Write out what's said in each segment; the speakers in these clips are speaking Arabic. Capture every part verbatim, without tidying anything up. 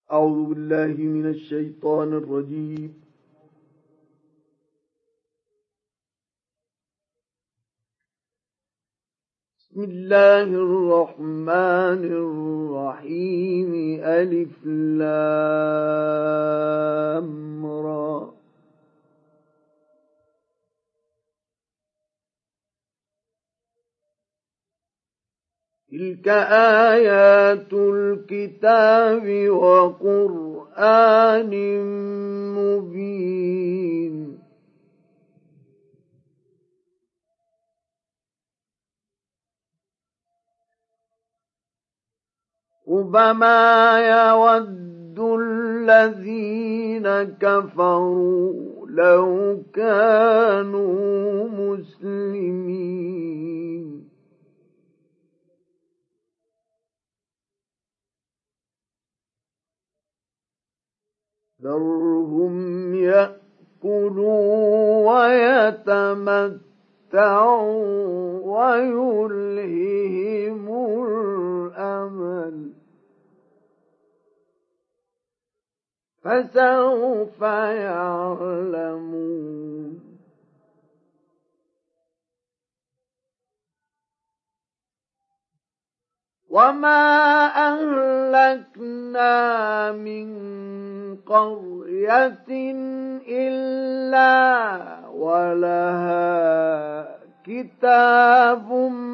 أعوذ بالله من الشيطان الرجيم. بسم الله الرحمن الرحيم. ألف لام را. تلك آيات الكتاب وقرآن مبين. ربما يود الذين كفروا لو كانوا مسلمين. ذرهم يأكلوا ويتمتعوا ويلههم الأمل، فسوف يعلمون. وما أهلكنا من قرية إلا ولها كتاب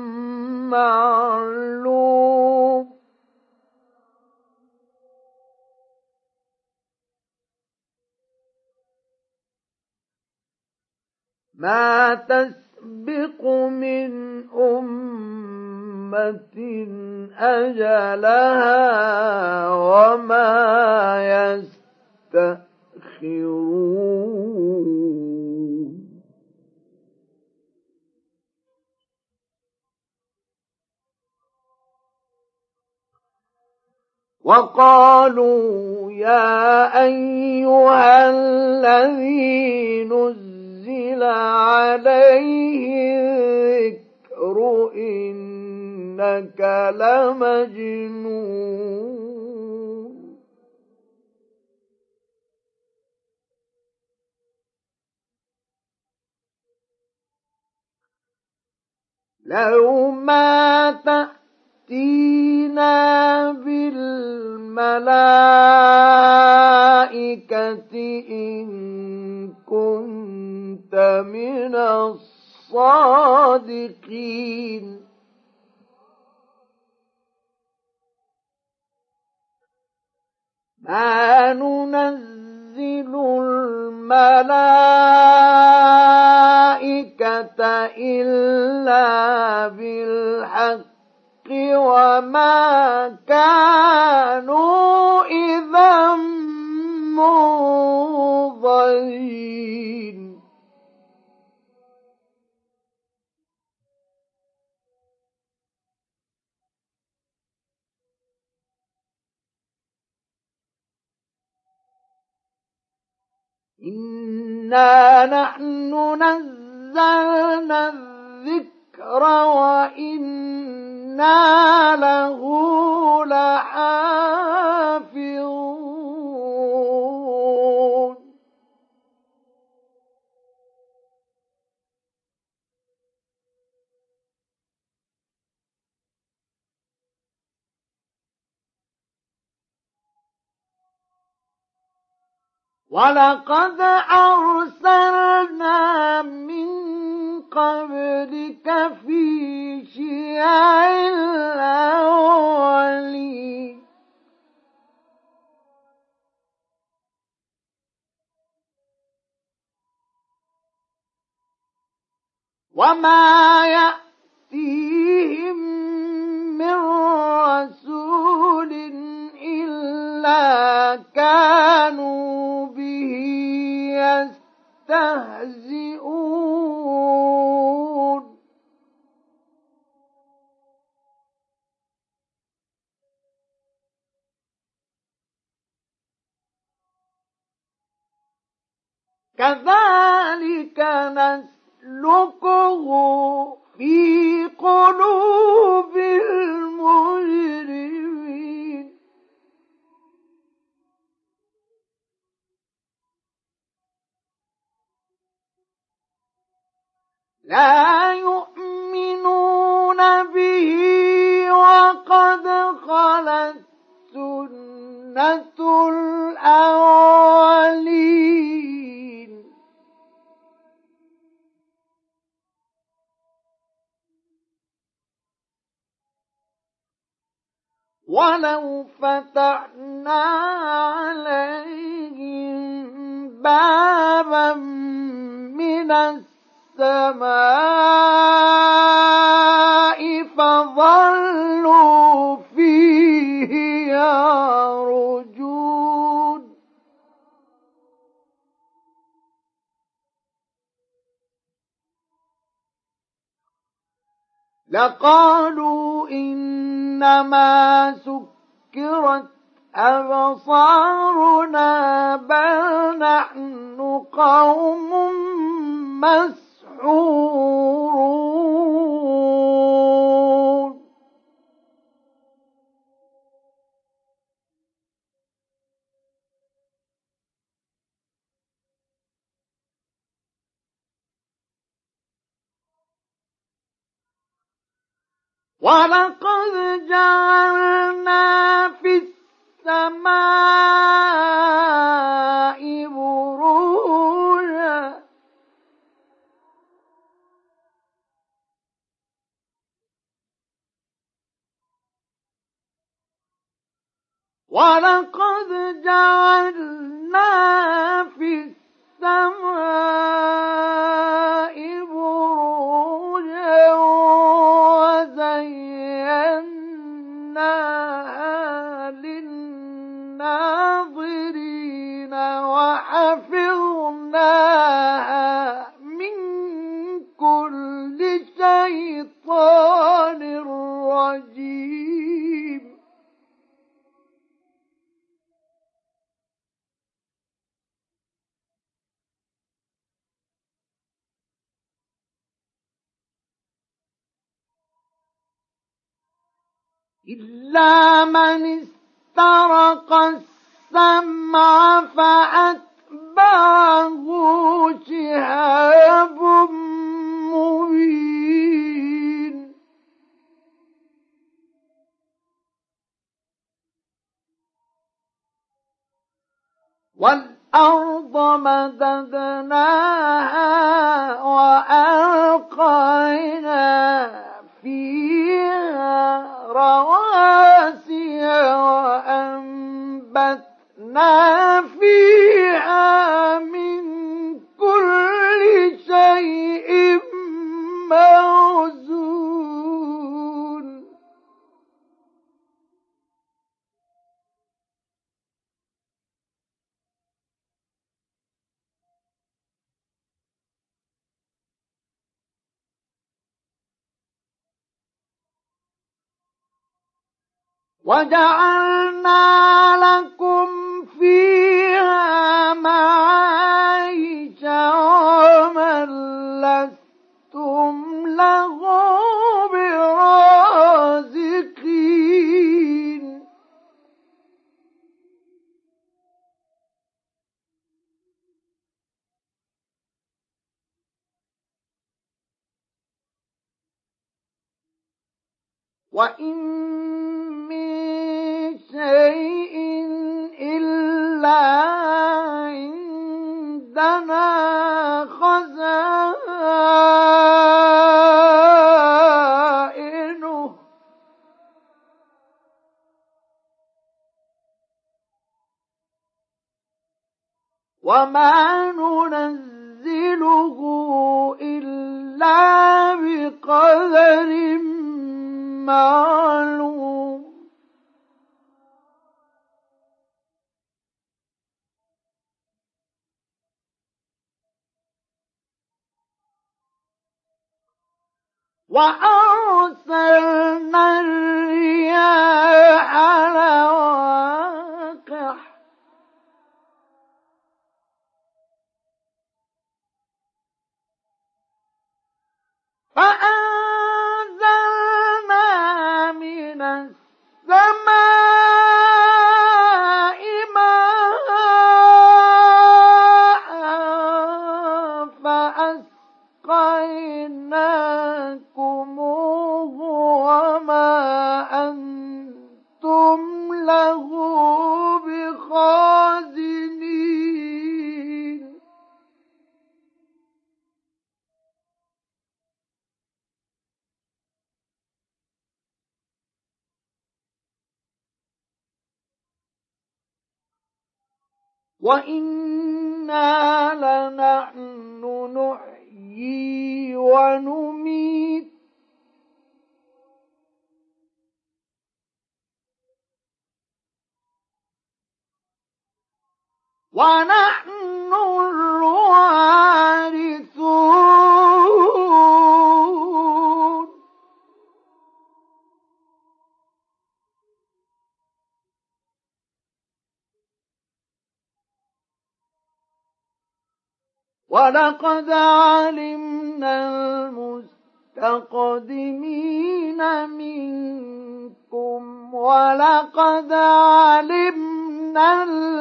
معلوم. ما تسبق من أمة أجلها وما يستأخرون. وقالوا يا أيها الذي نزل عليه الذكر إنك لمجنون. لو ما تأتينا بالملائكة إن كنت من الصادقين. ما ننزل الملائكة إلا بالحق وما كانوا إذا منظرين. إنا نحن نزلنا الذكر وإنا له لحافظون. ولقد أرسلنا من قبلك في شيع الأولين. وما يأتيهم من رسول إلا كانوا به يستهزئون. كذلك نسلكه في قلوب المجرمين. لا يؤمنون به وقد خلت سنة الأولين ولو فتحنا عليهم بابا من السماء فظلوا فيه يعرجون لقالوا إنما سكرت أبصارنا بل نحن قوم مسحورون ولقد جعلنا في السماء بروجا ولقد جعلنا في السماء بروجا وزيناها للناظرين وحفظناها من كل شيطان رجيم إلا من استرق السمع فأتبعه شهاب مبين والأرض مددناها وألقينا فيها رواسي وأنبتنا فيها من كل شيء موزون وجعلنا لكم فيها معايش ومن لستم له برازقين وإن من شيء إلا عندنا خزائنه وما ننزله إلا بقدر معلوم وأرسلنا الرياح لواقح فأنزلنا من السماء ماء فأسقينا بخازنين وإنا لنحن نحيي ونميت ونحن الوارثون ولقد علمنا المستقدمين منكم ولقد علمنا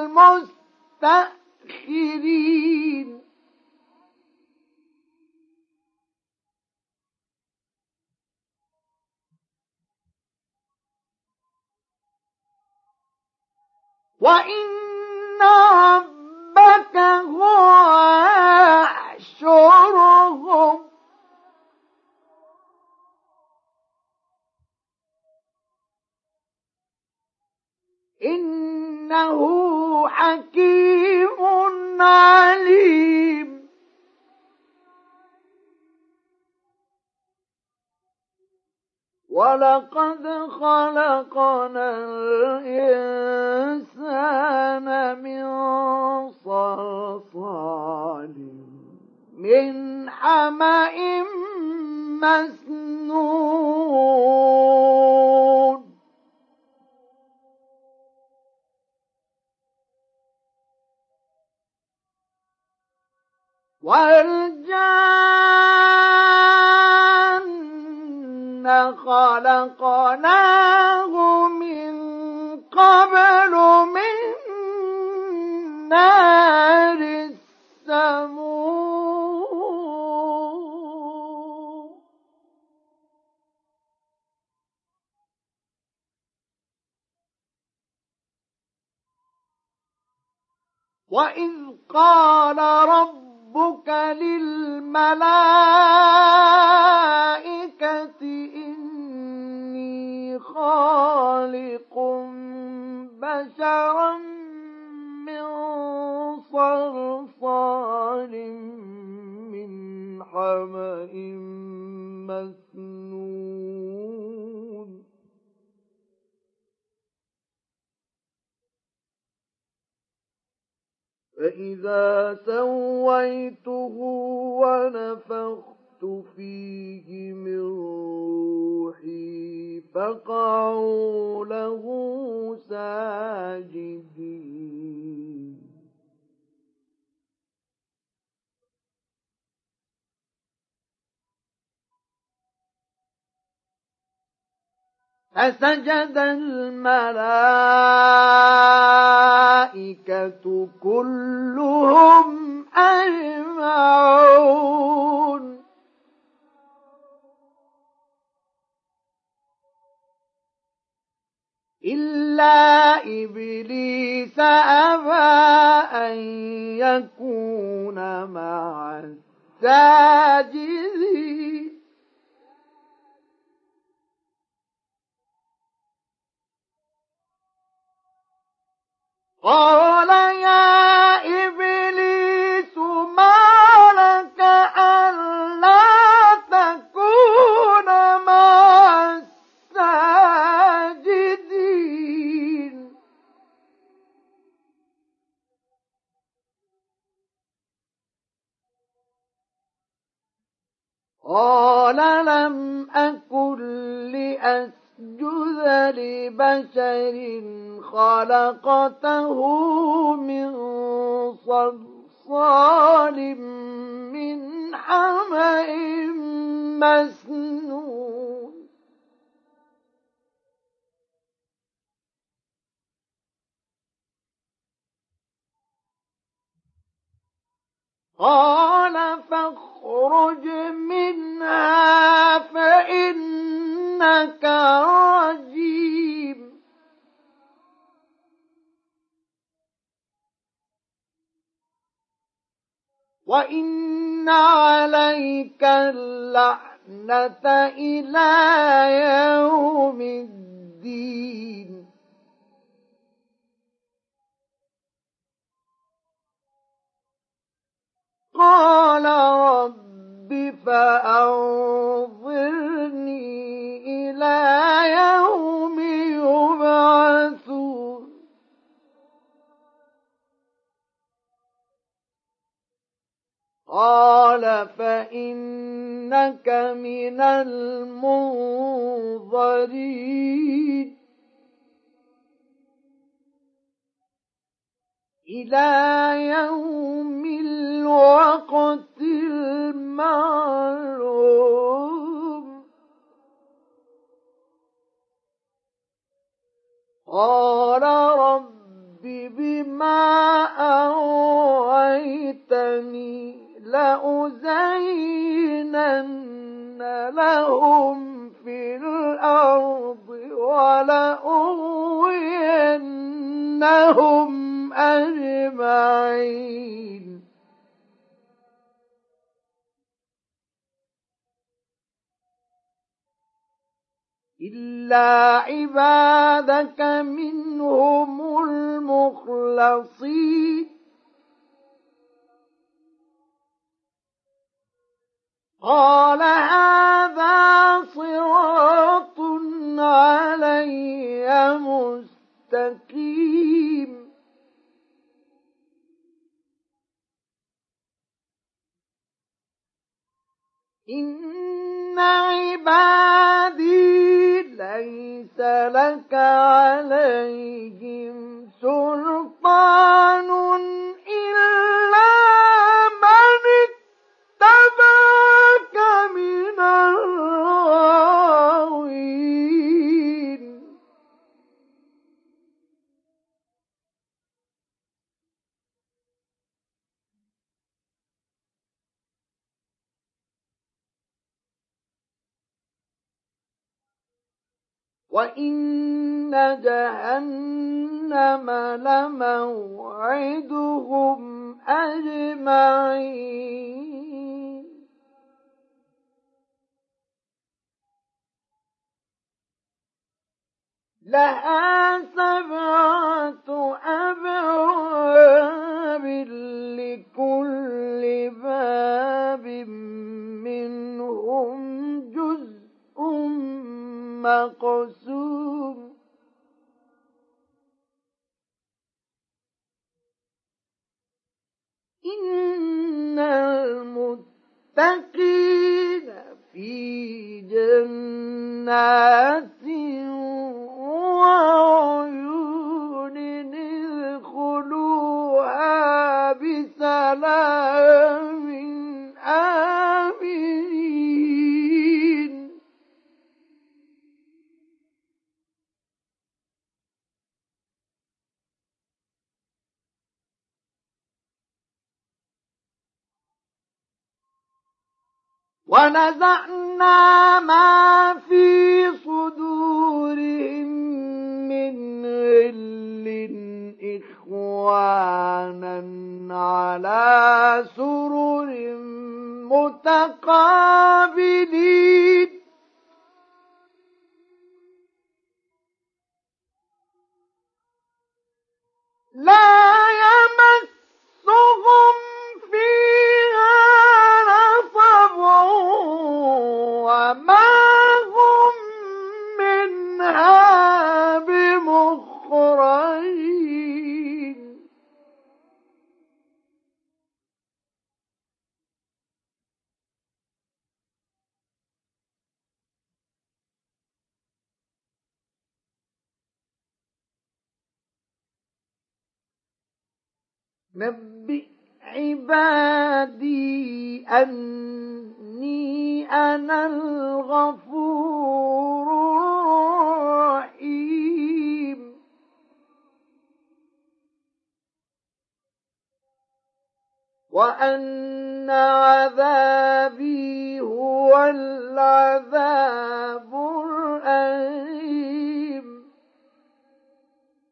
المستأخرين وإن ربك هو يحشرهم إنه حكيم عليم ولقد خلقنا الإنسان من صلصال من حمأ مسنون والجان خلقناه من قبل من نار السموم وإذ قال ربك للملائكة إني خالق بشرا من صلصال من حمأ مسنون فإذا سويته ونفخت فيه من روحي فقعوا له ساجدين فسجد الملائكة كلهم أجمعون إلا إبليس أبى أن يكون مع الساجدين قال يا إبليس ما لك ألا تكون مع الساجدين قال لم أكن لأسجد اسجد لبشر خلقته من صلصال من حمأ مسنون قال فاخرج منها فإنك رجيم وإن عليك اللعنة إلى يوم الدين. قال رب فأنظرني إلى يوم يبعثون. قال فإنك من المنظرين إلى يوم الوقت المعلوم. قال رب بما أغويتني لأزينن لهم في الأرض ولأغوينهم أجمعين إلا عبادك منهم المخلصين. قال هذا صراط علي مستقيم. إن عبادي ليس لك عليهم سلطان إلا من اتبعك من الغاوين. وإن جهنم لموعدهم أجمعين لها سبعة أبواب لكل باب منهم جزء مقسوم. إن المتقين في جنات وعيون ادخلوها بسلام آمنين. ونزعنا ما في صدورهم من غل إخوانا على سرر متقابلين لا يمسهم فيها نصب وما هم منها بمخرجين. نبئ عبادي أني أنا الغفور الرحيم. وأن عذابي هو العذاب الأليم.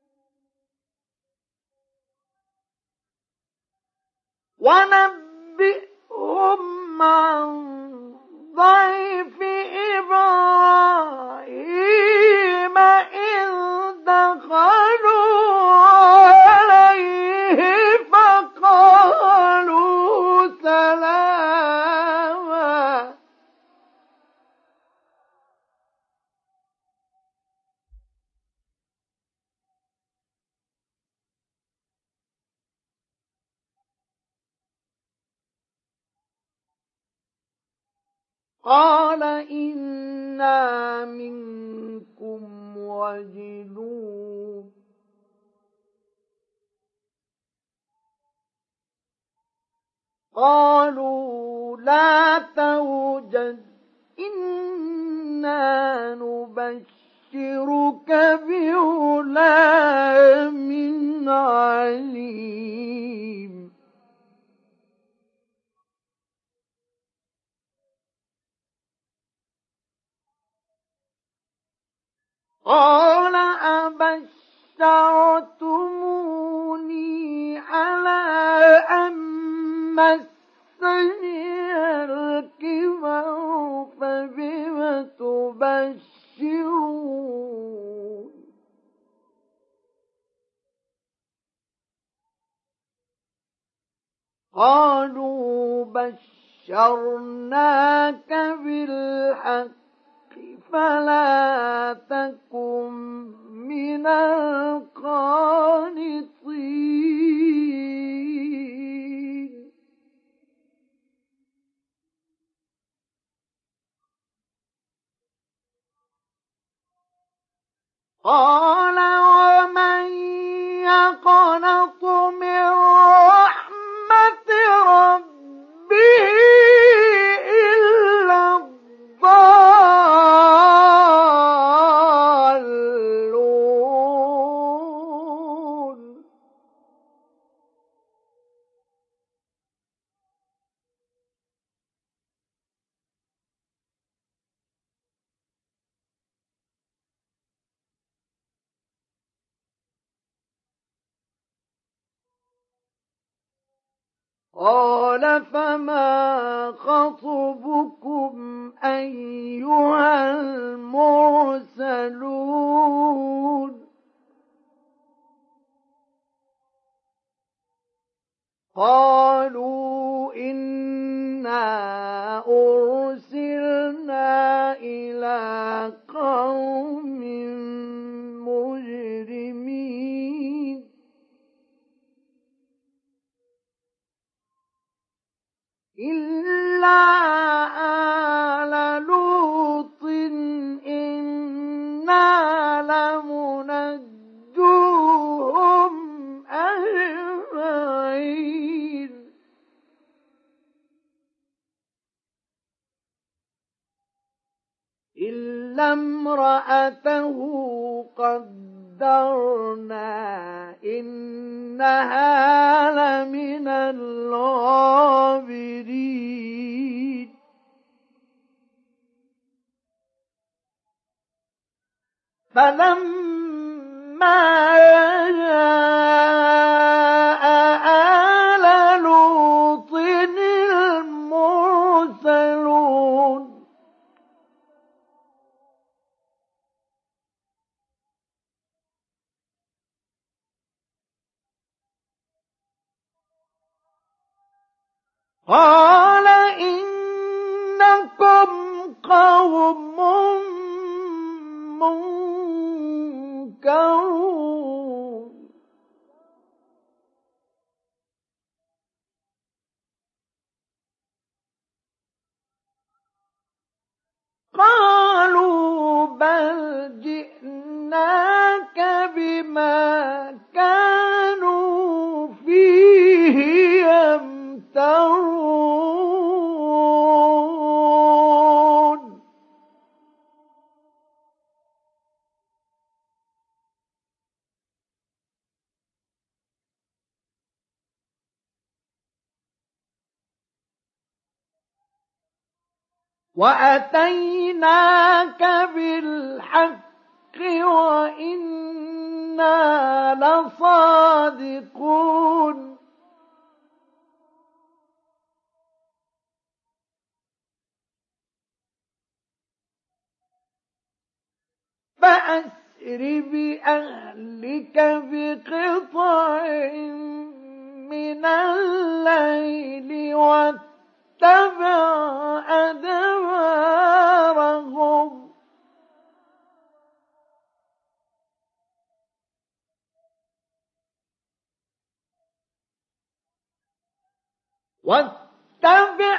ونبئهم نبئهم عن ضيف إبراهيم إذ دخلوا عليه فقالوا سلاما قال إنا منكم وجلون قالوا لا توجل إنا نبشرك بغلام عليم قال أبشرتموني على أن مسني الكبر فبم تبشرون قالوا بشرناك بالحق فلا تكن من القانطين قال ومن يقنط من رحمة ربه إلا الضالون قال فما خطبكم أيها المرسلون قالوا إنا أرسلنا إلى قوم مجرمين إلا آل لوط إنا لمنجوهم أجمعين إلا امرأته قدرنا إنها لمن الغابرين فلما جاء آل لوط المرسلون قال إنكم قوم منكرون قالوا بل جئناك بما كانوا فيه يمترون وأتيناك بالحق وإنا لصادقون فأسر بأهلك بقطع من الليل واتبع أدبارهم واتبع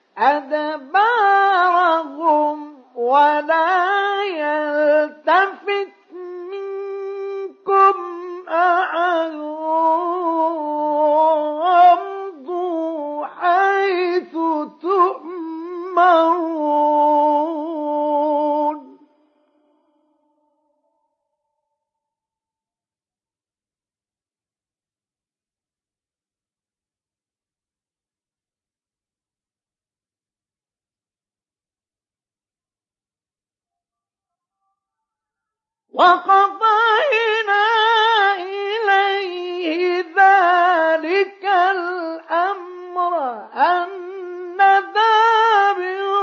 أدبارهم ولا يلتفت منكم أحد وامضوا حيث تؤمرون وقضينا إليه ذلك الأمر أن دابر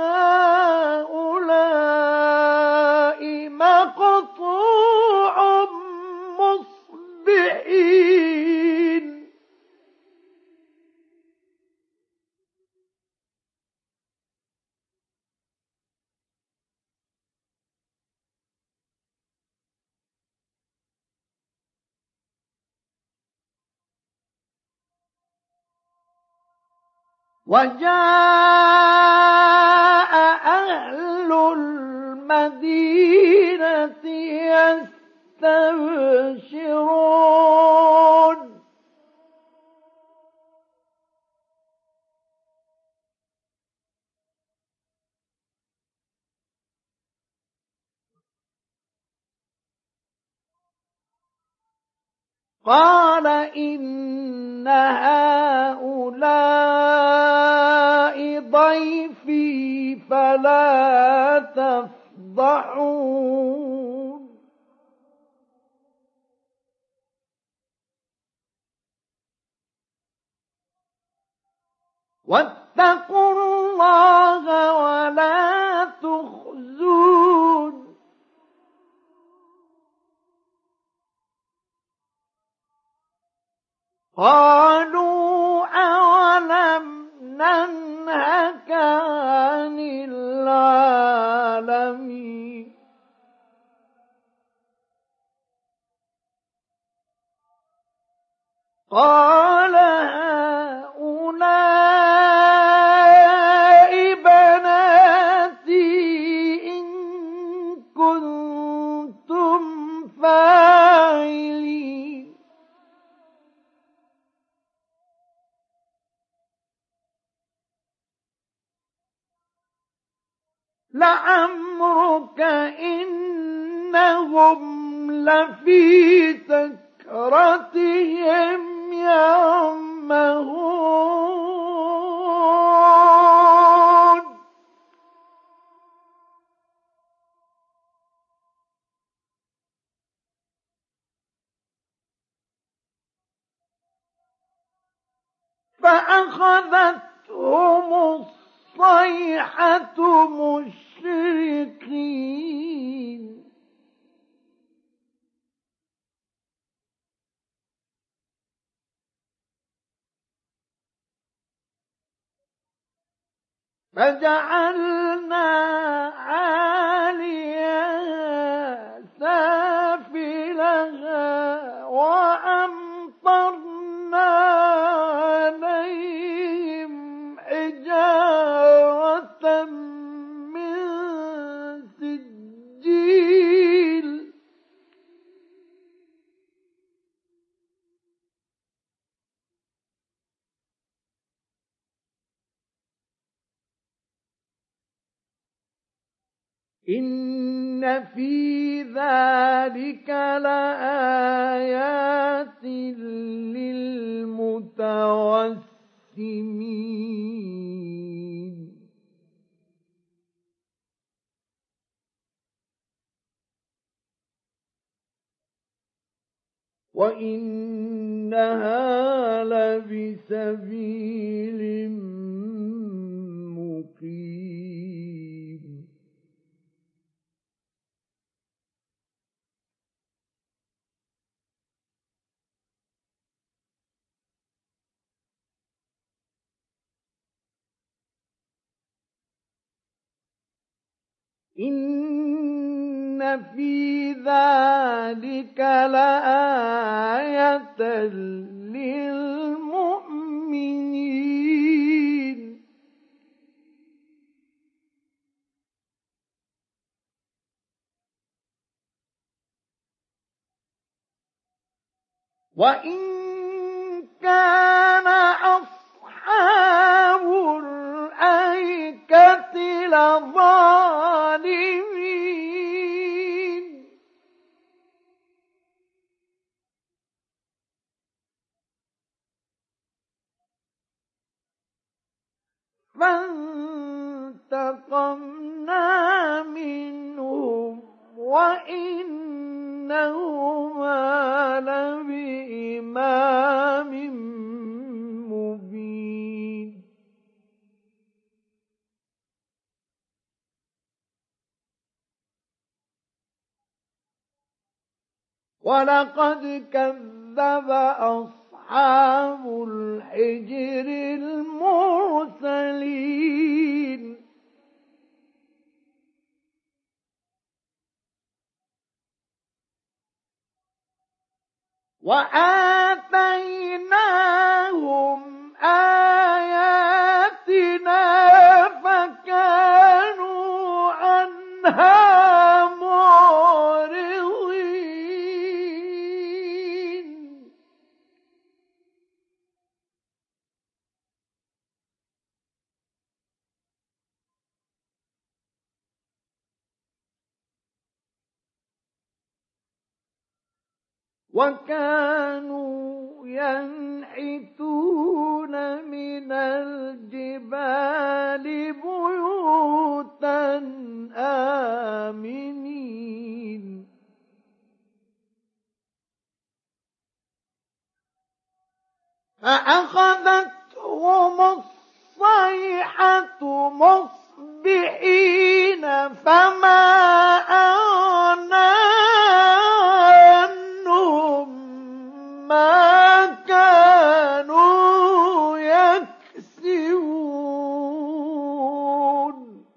هؤلاء مقطوع مصبحين وجاء أهل المدينة يستبشرون قال إن هؤلاء ضيفي فلا تفضحون واتقوا الله ولا تخزون قالوا أولم ننهك عن العالمين قال هؤلاء بناتي إن كنتم فاعلين لعمرك إنهم لفي سكرتهم يعمهون فأخذتهم الصيحة مشرقين فجعلنا عاليها سافلها وأمطرنا عليهم حجارة من سجيل إن في ذلك لآيات للمتوسمين وإنها لبسبيل مقيم إن في ذلك لآية للمؤمنين وإن كان أصحاب الأيكة لظالمين فانتقمنا منهم وإنهما لبإمام مبين ولقد كذب أصحاب الحجر المرسلين وآتيناهم آياتنا فكانوا عنها معرضين وكانوا ينحتون من الجبال بيوتا آمنين فأخذتهم الصيحة مصبحين فما أغنى عنهم ما كانوا يكسبون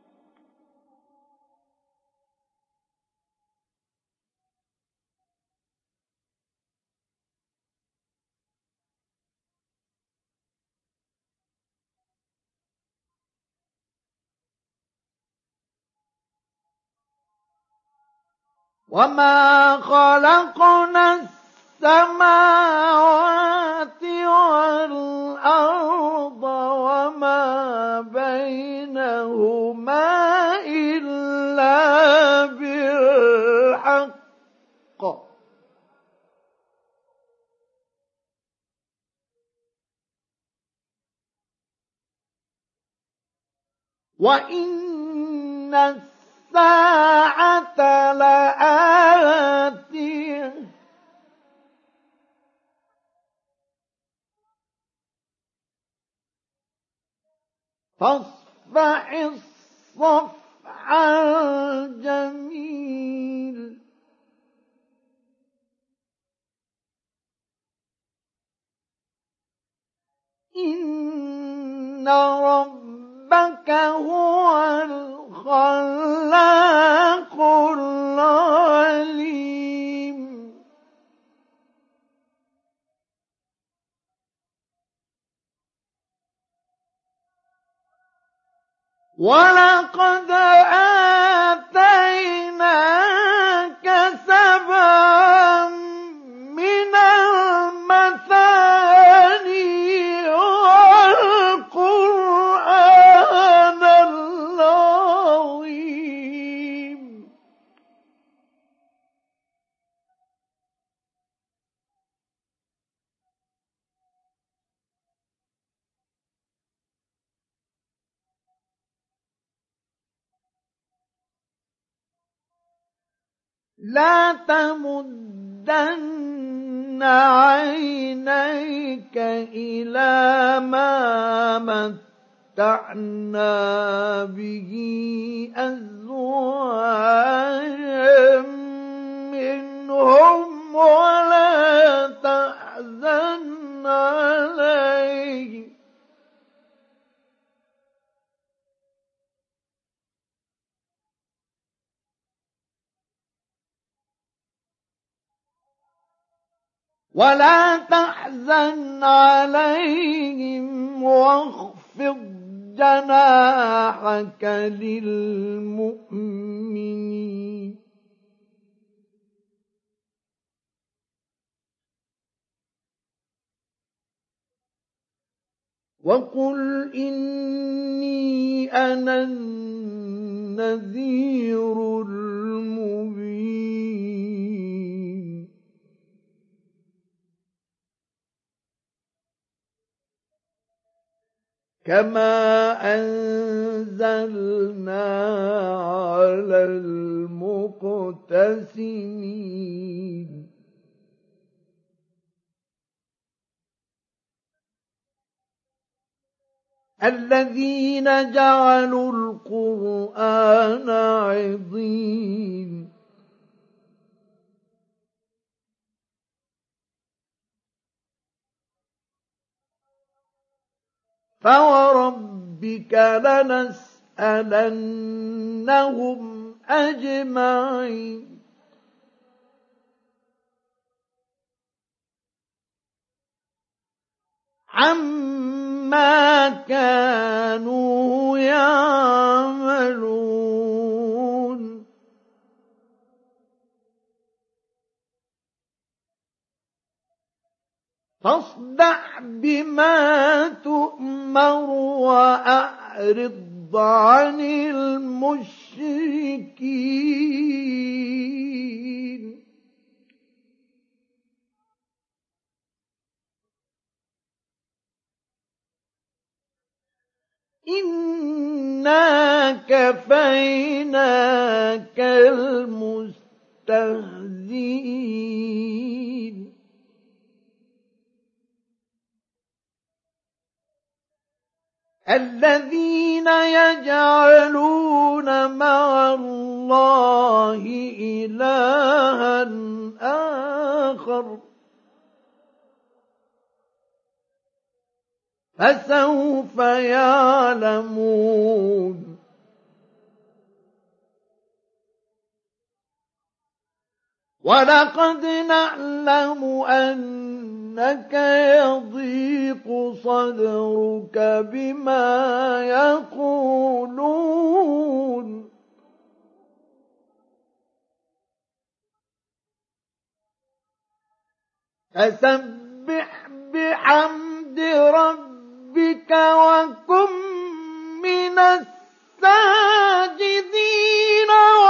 وما خلقنا السماوات والأرض وما بينهما إلا بالحق وإن الساعة لآتية فاصفح الصفح الجميل إن ربك هو الخلاق العليم ولقد آتيناك سبعا من المثاني والقرآن العظيم لا تمدن عينيك إلى ما متعنا به أزواجا منهم ولا تحزن عليهم ولا تحزن عليهم واخفض جناحك للمؤمنين وقل إني أنا النذير المبين كما أنزلنا على المقتسمين الذين جعلوا القرآن عضين فوربك لنسألنهم أجمعين عما كانوا يعملون فاصدع بما تؤمر وأعرض عن المشركين إنا كفيناك المستهزئين الذين يجعلون مع الله إلها آخر فسوف يعلمون ولقد نعلم أنك يضيق صدرك بما يقولون فسبح بحمد ربك وكن من الساجدين